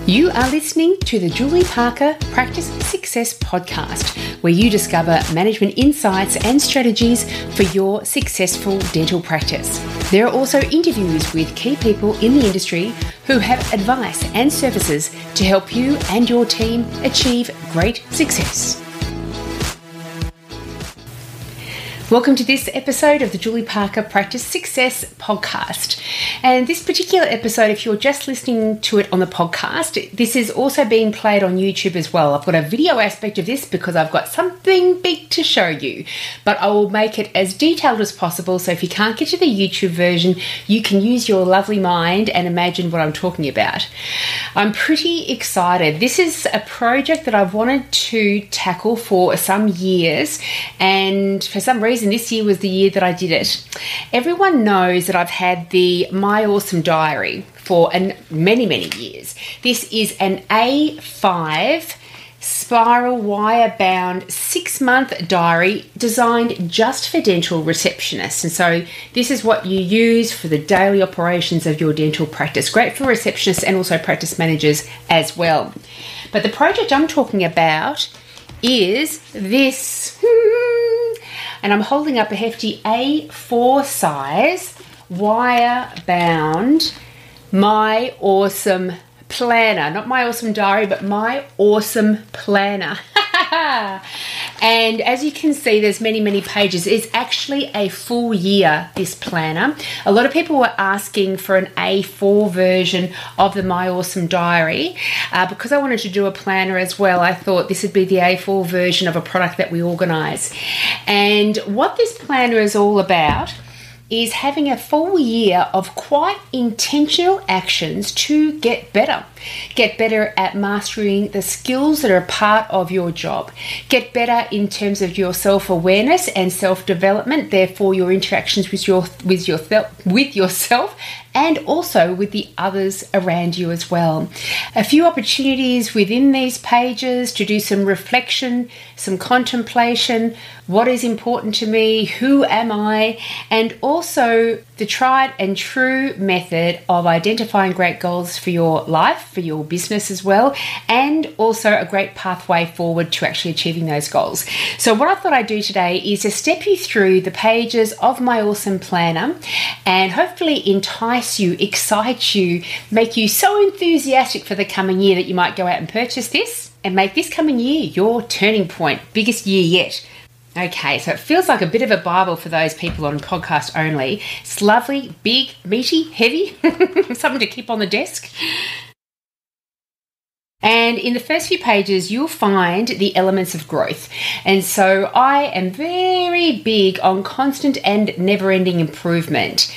You are listening to the Julie Parker Practice Success Podcast, where you discover management insights and strategies for your successful dental practice. There are also interviews with key people in the industry who have advice and services to help you and your team achieve great success. Welcome to this episode of the Julie Parker Practice Success Podcast. And this particular episode, if you're just listening to it on the podcast, this is also being played on YouTube as well. I've got a video aspect of this because I've got something big to show you, but I will make it as detailed as possible. So if you can't get to the YouTube version, you can use your lovely mind and imagine what I'm talking about. I'm pretty excited. This is a project that I've wanted to tackle for some years, and for some reason this year was the year that I did it. Everyone knows that I've had the My Awesome Diary for many years. This is an A5 spiral wire bound 6-month diary designed just for dental receptionists. And so this is what you use for the daily operations of your dental practice. Great for receptionists and also practice managers as well. But the project I'm talking about is this. And I'm holding up a hefty A4 size wire bound My Awesome Planner. Not My Awesome Diary, but My Awesome Planner. And as you can see, there's many pages. It's actually a full year, this planner. A lot of people were asking for an A4 version of the My Awesome Diary. Because I wanted to do a planner as well, I thought this would be the A4 version of a product that we organise. And what this planner is all about is having a full year of quite intentional actions to get better. Get better at mastering the skills that are a part of your job. Get better in terms of your self-awareness and self-development, therefore your interactions with yourself and also with the others around you as well. A few opportunities within these pages to do some reflection, some contemplation, what is important to me, who am I, and also the tried and true method of identifying great goals for your life, for your business as well, and also a great pathway forward to actually achieving those goals. So what I thought I'd do today is to step you through the pages of My Awesome Planner and hopefully entice you, excite you, make you so enthusiastic for the coming year that you might go out and purchase this and make this coming year your turning point, biggest year yet. Okay, so it feels like a bit of a Bible for those people on podcast only. It's lovely, big, meaty, heavy, something to keep on the desk. And in the first few pages, you'll find the elements of growth. And so I am very big on constant and never-ending improvement.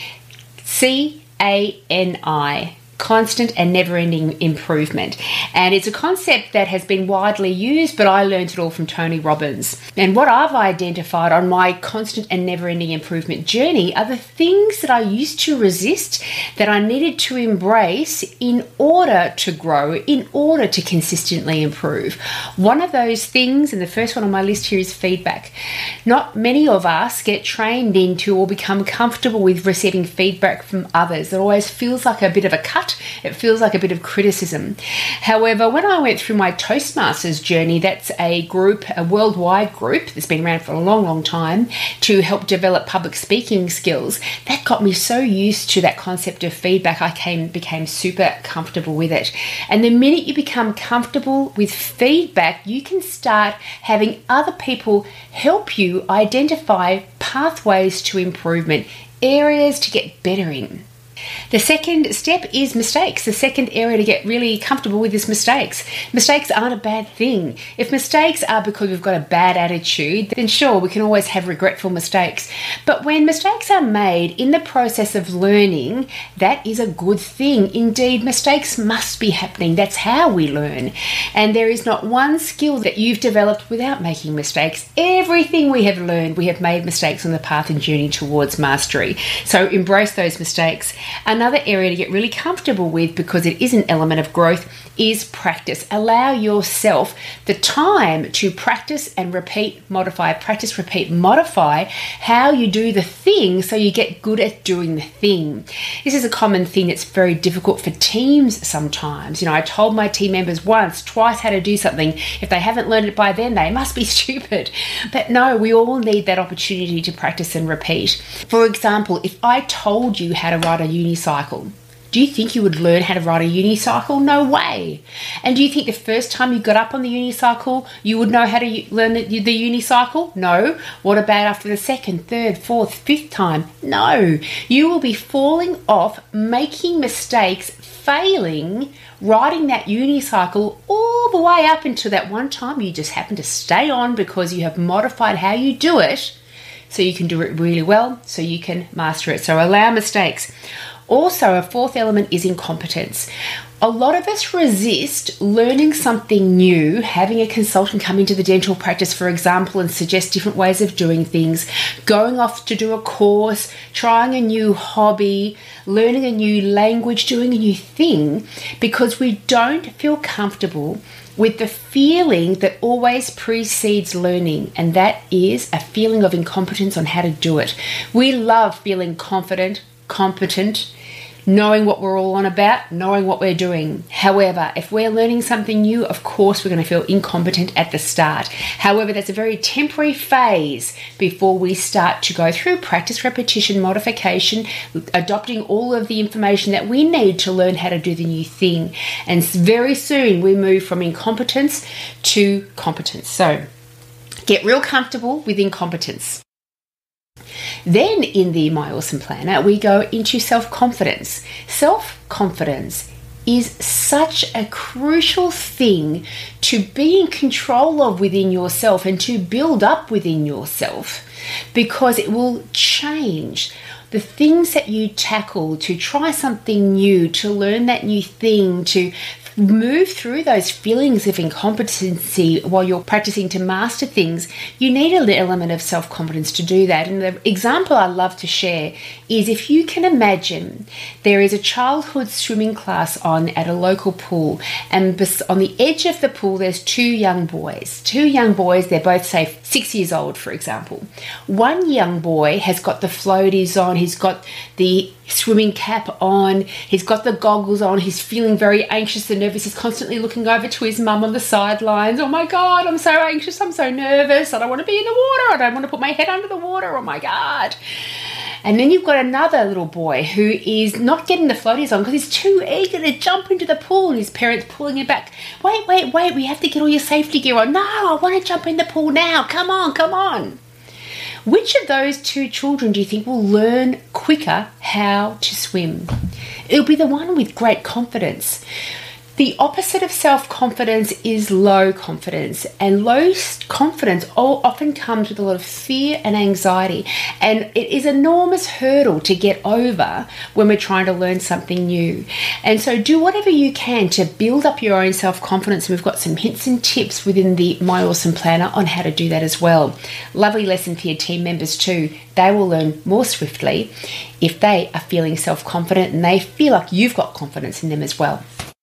CANI. Constant and never-ending improvement. And it's a concept that has been widely used, but I learned it all from Tony Robbins. And what I've identified on my constant and never-ending improvement journey are the things that I used to resist that I needed to embrace in order to grow, in order to consistently improve. One of those things, and the first one on my list here, is feedback. Not many of us get trained into or become comfortable with receiving feedback from others. It always feels like a bit of a cut. It feels like a bit of criticism. However, when I went through my Toastmasters journey, that's a group, a worldwide group that's been around for a long time to help develop public speaking skills. That got me so used to that concept of feedback, I became super comfortable with it. And the minute you become comfortable with feedback, you can start having other people help you identify pathways to improvement, areas to get better in. The second step is mistakes. The second area to get really comfortable with is mistakes. Mistakes aren't a bad thing. If mistakes are because we've got a bad attitude, then sure, we can always have regretful mistakes. But when mistakes are made in the process of learning, that is a good thing. Indeed, mistakes must be happening. That's how we learn. And there is not one skill that you've developed without making mistakes. Everything we have learned, we have made mistakes on the path and journey towards mastery. So embrace those mistakes. Another area to get really comfortable with, because it is an element of growth, is practice. Allow yourself the time to practice and repeat, modify, practice, repeat, modify how you do the thing so you get good at doing the thing. This is a common thing that's very difficult for teams sometimes. I told my team members once, twice how to do something. If they haven't learned it by then, they must be stupid. But no, we all need that opportunity to practice and repeat. For example, if I told you how to ride a unicycle, do you think you would learn how to ride a unicycle? No way. And do you think the first time you got up on the unicycle, you would know how to learn the unicycle? No. What about after the second, third, fourth, fifth time? No. You will be falling off, making mistakes, failing, riding that unicycle all the way up until that one time you just happen to stay on because you have modified how you do it so you can do it really well, so you can master it. So allow mistakes. Also, a fourth element is incompetence. A lot of us resist learning something new, having a consultant come into the dental practice, for example, and suggest different ways of doing things, going off to do a course, trying a new hobby, learning a new language, doing a new thing, because we don't feel comfortable with the feeling that always precedes learning, and that is a feeling of incompetence on how to do it. We love feeling confident, competent, knowing what we're all on about, knowing what we're doing. However, if we're learning something new, of course we're going to feel incompetent at the start. However, that's a very temporary phase before we start to go through practice, repetition, modification, adopting all of the information that we need to learn how to do the new thing. And very soon we move from incompetence to competence. So get real comfortable with incompetence. Then in the My Awesome Planner, we go into self-confidence. Self-confidence is such a crucial thing to be in control of within yourself and to build up within yourself, because it will change the things that you tackle, to try something new, to learn that new thing, to move through those feelings of incompetency while you're practicing to master things. You need an element of self-confidence to do that. And the example I love to share is, if you can imagine there is a childhood swimming class on at a local pool, and on the edge of the pool there's two young boys, they're both, say, 6 years old, for example. One young boy has got the floaties on, he's got the swimming cap on, he's got the goggles on, he's feeling very anxious and nervous, he's constantly looking over to his mum on the sidelines. Oh my God, I'm so anxious, I'm so nervous, I don't want to be in the water, I don't want to put my head under the water, oh my God. And then you've got another little boy who is not getting the floaties on because he's too eager to jump into the pool, and his parents pulling him back. Wait, we have to get all your safety gear on. No, I want to jump in the pool now, come on. Which of those two children do you think will learn quicker how to swim? It'll be the one with great confidence. The opposite of self-confidence is low confidence, and low confidence often comes with a lot of fear and anxiety, and it is an enormous hurdle to get over when we're trying to learn something new. And so do whatever you can to build up your own self-confidence, and we've got some hints and tips within the My Awesome Planner on how to do that as well. Lovely lesson for your team members too. They will learn more swiftly if they are feeling self-confident and they feel like you've got confidence in them as well.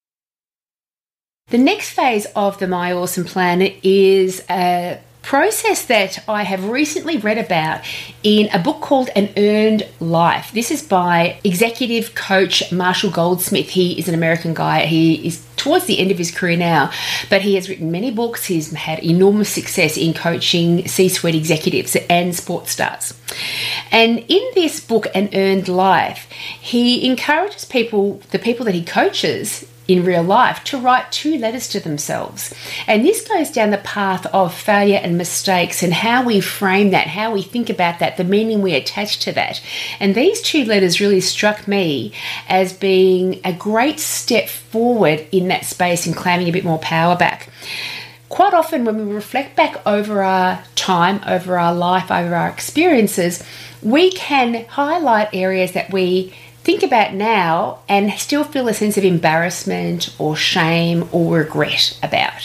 The next phase of the My Awesome Planner is a process that I have recently read about in a book called An Earned Life. This is by executive coach Marshall Goldsmith. He is an American guy. He is towards the end of his career now, but he has written many books. He's had enormous success in coaching C-suite executives and sports stars. And in this book, An Earned Life, he encourages people, the people that he coaches in real life, to write 2 letters to themselves. And this goes down the path of failure and mistakes and how we frame that, how we think about that, the meaning we attach to that. And these 2 letters really struck me as being a great step forward in that space and claiming a bit more power back. Quite often when we reflect back over our time, over our life, over our experiences, we can highlight areas that we think about now and still feel a sense of embarrassment or shame or regret about.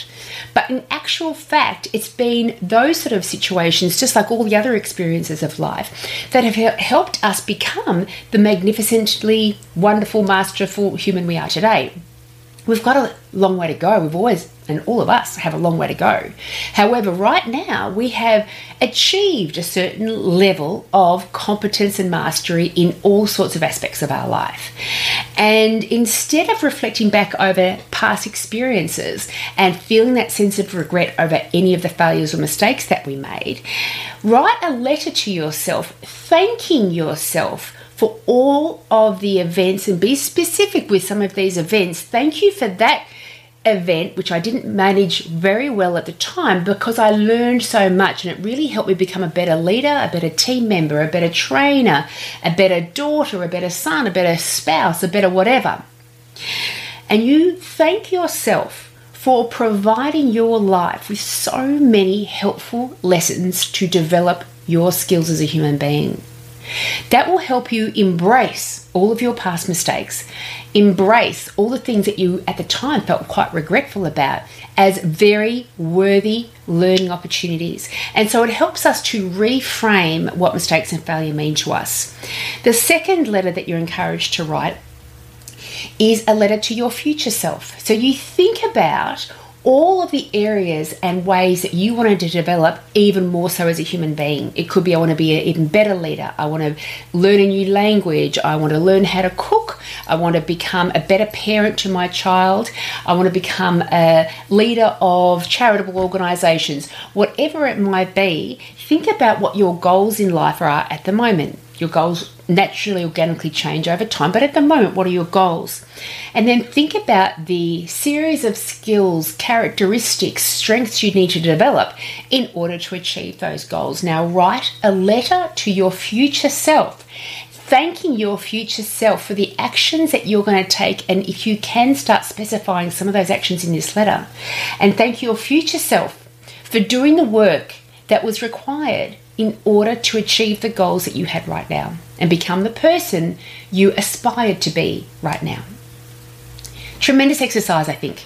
But in actual fact, it's been those sort of situations, just like all the other experiences of life, that have helped us become the magnificently wonderful, masterful human we are today. We've got a long way to go. We've always, and all of us have a long way to go. However, right now we have achieved a certain level of competence and mastery in all sorts of aspects of our life. And instead of reflecting back over past experiences and feeling that sense of regret over any of the failures or mistakes that we made, write a letter to yourself thanking yourself for all of the events, and be specific with some of these events. Thank you for that event, which I didn't manage very well at the time, because I learned so much and it really helped me become a better leader, a better team member, a better trainer, a better daughter, a better son, a better spouse, a better whatever. And you thank yourself for providing your life with so many helpful lessons to develop your skills as a human being. That will help you embrace all of your past mistakes, embrace all the things that you at the time felt quite regretful about as very worthy learning opportunities. And so it helps us to reframe what mistakes and failure mean to us. The second letter that you're encouraged to write is a letter to your future self. So you think about all of the areas and ways that you wanted to develop even more so as a human being. It could be, I want to be an even better leader. I want to learn a new language. I want to learn how to cook. I want to become a better parent to my child. I want to become a leader of charitable organisations. Whatever it might be, think about what your goals in life are at the moment. Your goals naturally, organically change over time, but at the moment, what are your goals? And then think about the series of skills, characteristics, strengths you need to develop in order to achieve those goals. Now, write a letter to your future self, thanking your future self for the actions that you're going to take, and if you can, start specifying some of those actions in this letter. And thank your future self for doing the work that was required in order to achieve the goals that you had right now and become the person you aspired to be right now. Tremendous exercise, I think.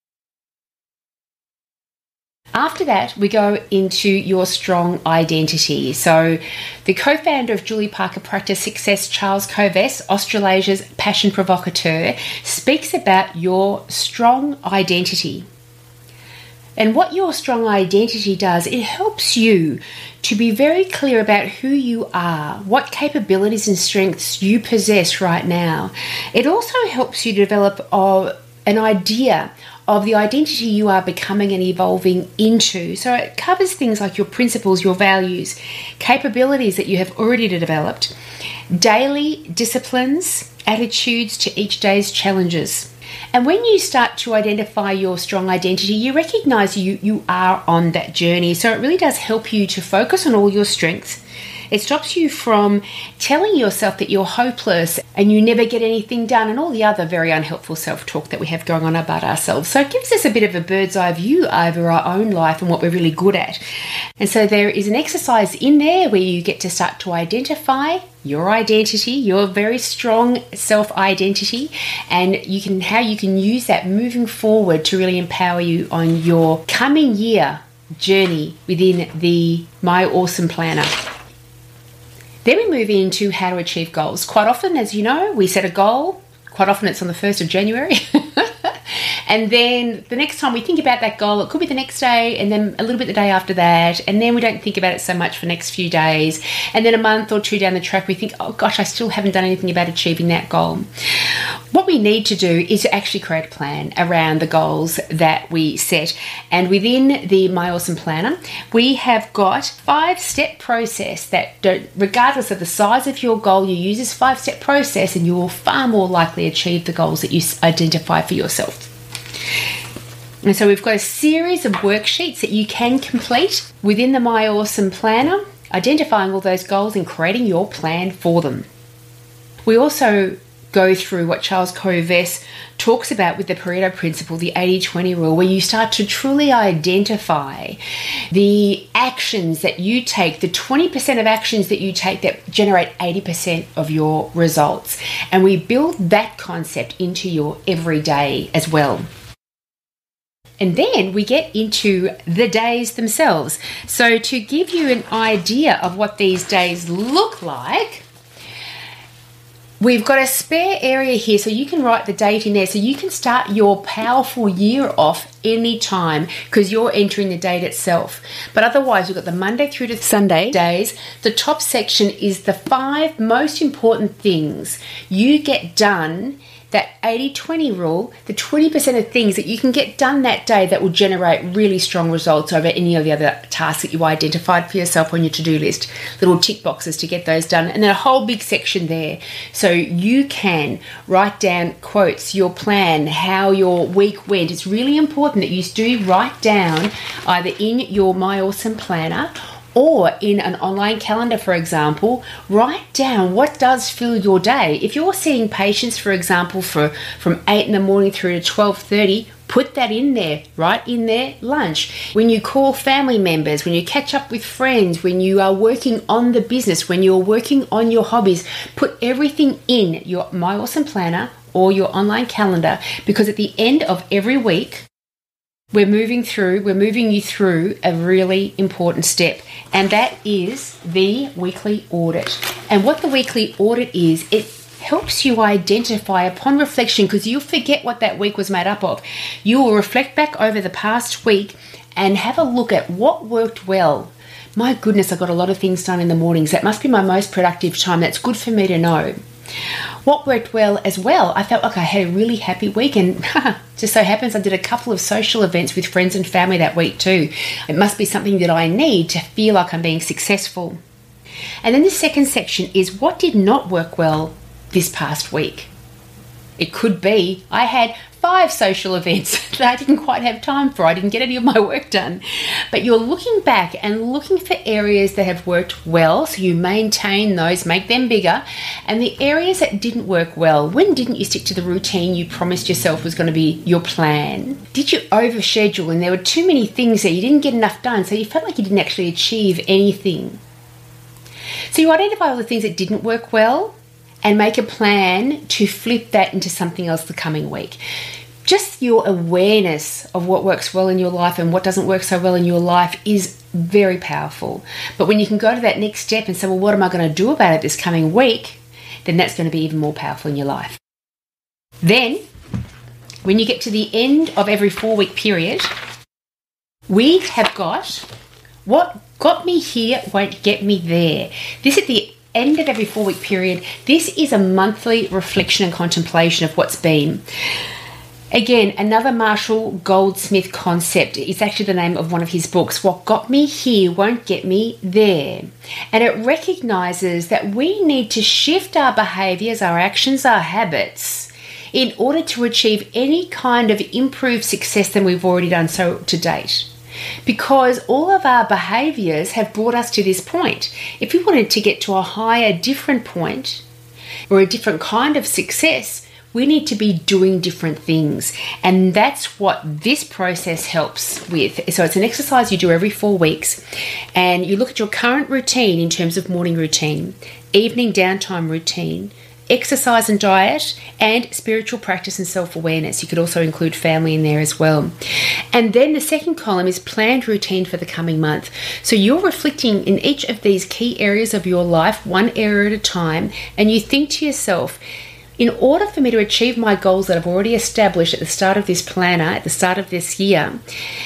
After that, we go into your strong identity. So the co-founder of Julie Parker Practice Success, Charles Kovess, Australasia's passion provocateur, speaks about your strong identity. And what your strong identity does, it helps you to be very clear about who you are, what capabilities and strengths you possess right now. It also helps you develop an idea of the identity you are becoming and evolving into. So it covers things like your principles, your values, capabilities that you have already developed, daily disciplines, attitudes to each day's challenges. And when you start to identify your strong identity, you recognize you are on that journey. So it really does help you to focus on all your strengths. It stops you from telling yourself that you're hopeless and you never get anything done and all the other very unhelpful self-talk that we have going on about ourselves. So it gives us a bit of a bird's eye view over our own life and what we're really good at. And so there is an exercise in there where you get to start to identify your identity, your very strong self-identity, and how you can use that moving forward to really empower you on your coming year journey within the My Awesome Planner. Then we move into how to achieve goals. Quite often, as you know, we set a goal. Quite often it's on the 1st of January. And then the next time we think about that goal, it could be the next day and then a little bit the day after that. And then we don't think about it so much for the next few days. And then a month or two down the track, we think, oh gosh, I still haven't done anything about achieving that goal. What we need to do is to actually create a plan around the goals that we set. And within the My Awesome Planner, we have got a 5-step process that, regardless of the size of your goal, you use this 5-step process and you will far more likely achieve the goals that you identify for yourself. And so we've got a series of worksheets that you can complete within the My Awesome Planner, identifying all those goals and creating your plan for them. We also go through what Charles Kovess talks about with the Pareto principle, the 80-20 rule, where you start to truly identify the actions that you take, the 20% of actions that you take that generate 80% of your results. And we build that concept into your everyday as well. And then we get into the days themselves. So to give you an idea of what these days look like, we've got a spare area here, so you can write the date in there, so you can start your powerful year off anytime because you're entering the date itself. But otherwise, we've got the Monday through to Sunday days. The top section is the 5 most important things you get done. That 80-20 rule, the 20% of things that you can get done that day that will generate really strong results over any of the other tasks that you identified for yourself on your to-do list. Little tick boxes to get those done. And then a whole big section there. So you can write down quotes, your plan, how your week went. It's really important that you do write down either in your My Awesome Planner or in an online calendar, for example. Write down what does fill your day. If you're seeing patients, for example, from 8 in the morning through to 12:30, put that in there, right in there, lunch. When you call family members, when you catch up with friends, when you are working on the business, when you're working on your hobbies, put everything in your My Awesome Planner or your online calendar, because at the end of every week, we're moving you through a really important step, and that is the weekly audit. And what the weekly audit is, it helps you identify upon reflection, because you'll forget what that week was made up of. You will reflect back over the past week and have a look at what worked well. My goodness, I got a lot of things done in the mornings. That must be my most productive time. That's good for me to know. What worked well as well, I felt like I had a really happy week, and just so happens I did a couple of social events with friends and family that week too. It must be something that I need to feel like I'm being successful. And then the second section is what did not work well this past week. It could be I had 5 social events that I didn't quite have time for. I didn't get any of my work done. But you're looking back and looking for areas that have worked well, so you maintain those, make them bigger. And the areas that didn't work well, when didn't you stick to the routine you promised yourself was going to be your plan? Did you overschedule and there were too many things that you didn't get enough done, so you felt like you didn't actually achieve anything? So you identify all the things that didn't work well and make a plan to flip that into something else the coming week. Just your awareness of what works well in your life and what doesn't work so well in your life is very powerful. But when you can go to that next step and say, well, what am I going to do about it this coming week? Then that's going to be even more powerful in your life. Then, when you get to the end of every 4-week period, we have got what got me here won't get me there. This is the end of every 4-week period. This is a monthly reflection and contemplation of what's been. Again, another Marshall Goldsmith concept. It's actually the name of one of his books. What got me here won't get me there. And it recognizes that we need to shift our behaviors, our actions, our habits in order to achieve any kind of improved success than we've already done so to date. Because all of our behaviors have brought us to this point. If we wanted to get to a higher, different point or a different kind of success, we need to be doing different things. And that's what this process helps with. So it's an exercise you do every 4 weeks, and you look at your current routine in terms of morning routine, evening downtime routine, exercise and diet, and spiritual practice and self-awareness. You could also include family in there as well. And then the second column is planned routine for the coming month. So you're reflecting in each of these key areas of your life, one area at a time, and you think to yourself, in order for me to achieve my goals that I've already established at the start of this planner, at the start of this year,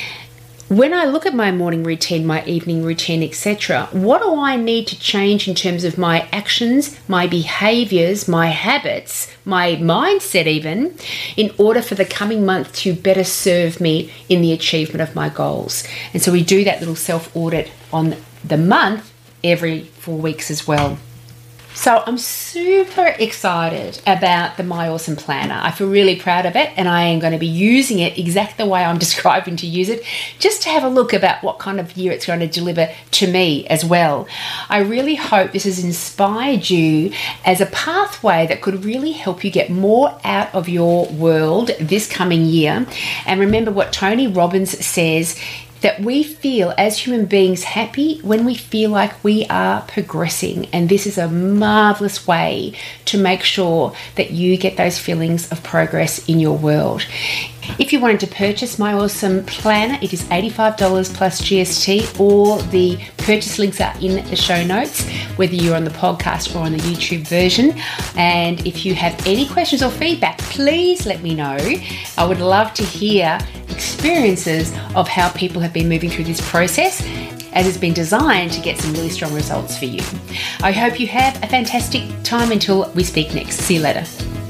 when I look at my morning routine, my evening routine, etc., what do I need to change in terms of my actions, my behaviors, my habits, my mindset even, in order for the coming month to better serve me in the achievement of my goals? And so we do that little self-audit on the month every 4 weeks as well. So I'm super excited about the My Awesome Planner. I feel really proud of it, and I am going to be using it exactly the way I'm describing to use it, just to have a look about what kind of year it's going to deliver to me as well. I really hope this has inspired you as a pathway that could really help you get more out of your world this coming year. And remember what Tony Robbins says, that we feel as human beings happy when we feel like we are progressing. And this is a marvelous way to make sure that you get those feelings of progress in your world. If you wanted to purchase my awesome planner, it is $85 plus GST. All the purchase links are in the show notes, whether you're on the podcast or on the YouTube version. And if you have any questions or feedback, please let me know. I would love to hear experiences of how people have been moving through this process, as it's been designed to get some really strong results for you. I hope you have a fantastic time until we speak next. See you later.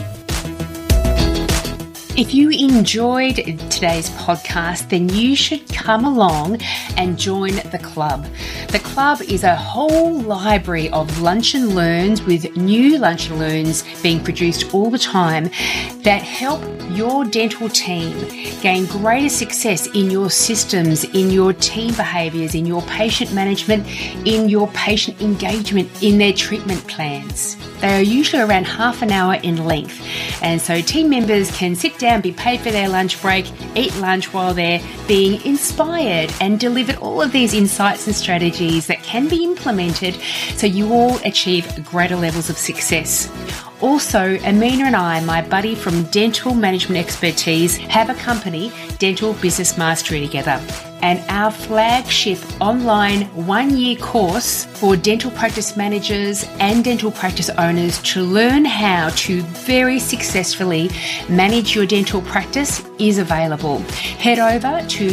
If you enjoyed today's podcast, then you should come along and join the club. The club is a whole library of lunch and learns with new lunch and learns being produced all the time that help your dental team gain greater success in your systems, in your team behaviours, in your patient management, in your patient engagement, in their treatment plans. They are usually around half an hour in length, and so team members can sit down, be paid for their lunch break, eat lunch while they're being inspired, and delivered all of these insights and strategies that can be implemented so you all achieve greater levels of success. Also, Amina and I, my buddy from Dental Management Expertise, have a company, Dental Business Mastery, together. And our flagship online 1-year course for dental practice managers and dental practice owners to learn how to very successfully manage your dental practice is available. Head over to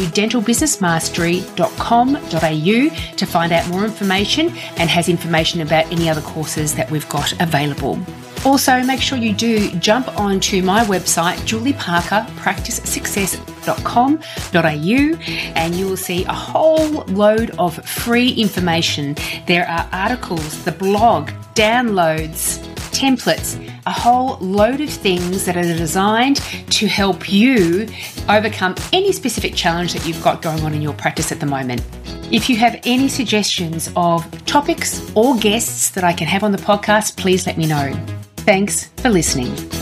dentalbusinessmastery.com.au to find out more information, and has information about any other courses that we've got available. Also, make sure you do jump onto my website, julieparkerpracticesuccess.com.au, and you will see a whole load of free information. There are articles, the blog, downloads, templates, a whole load of things that are designed to help you overcome any specific challenge that you've got going on in your practice at the moment. If you have any suggestions of topics or guests that I can have on the podcast, please let me know. Thanks for listening.